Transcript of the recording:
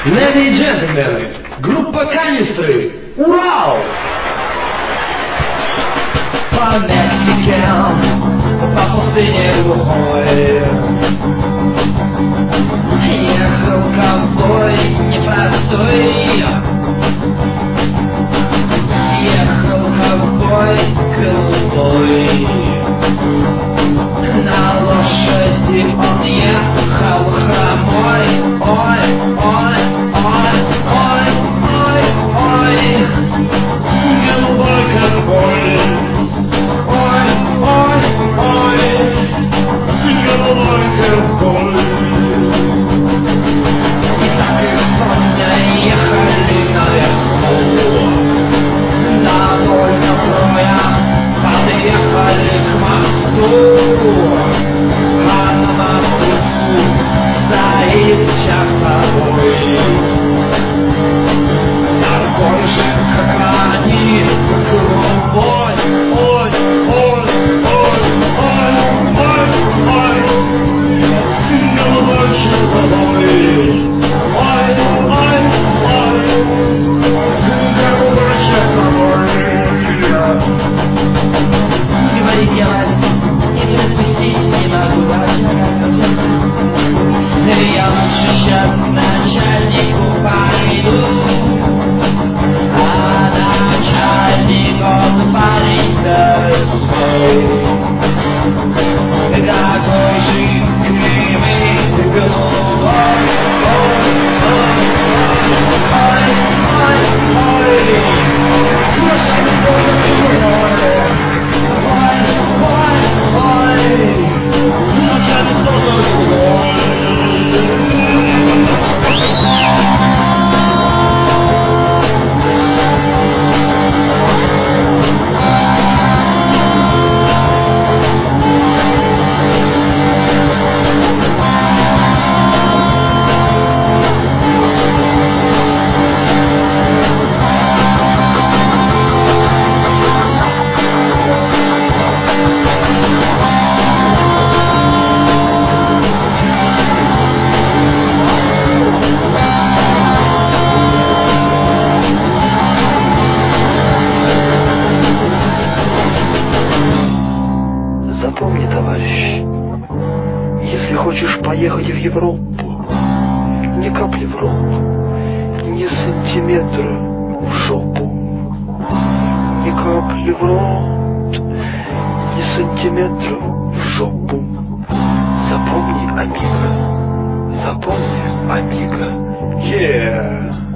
Ladies and gentlemen, группа Канистры, Урал! По Мексике, по пустыне глухой ехал ковбой непростой. Ехал ковбой голубой. На лошади он ехал хромой. Ой, ой, ой, ой, ой, ой. Голубой ковбой. Ой, ой, ой. Голубой ковбой. И так и Соня ехали наверху. Довольно троя подъехали к мосту. А на мосту стоит часовой, такой же, как они, голубой. Ой, ой, ой, ой, ой, ой. Голубой часовой. Ой, ой, ой. Голубой часовой. Говори, делать, не отпустить не могу даже. Я лучше сейчас к начальнику пойду. А начальник он парень-то свой, такой же кривый, голубой. Ой, ой, ой, ой, ой. Начальник тоже голубой. Ой, ой, ой. Начальник тоже голубой. Запомни, товарищ, если хочешь поехать в Европу, ни капли в рот, ни сантиметра в жопу. Ни капли в рот, ни сантиметра в жопу. Запомни, амиго, запомни, амиго. Yeah!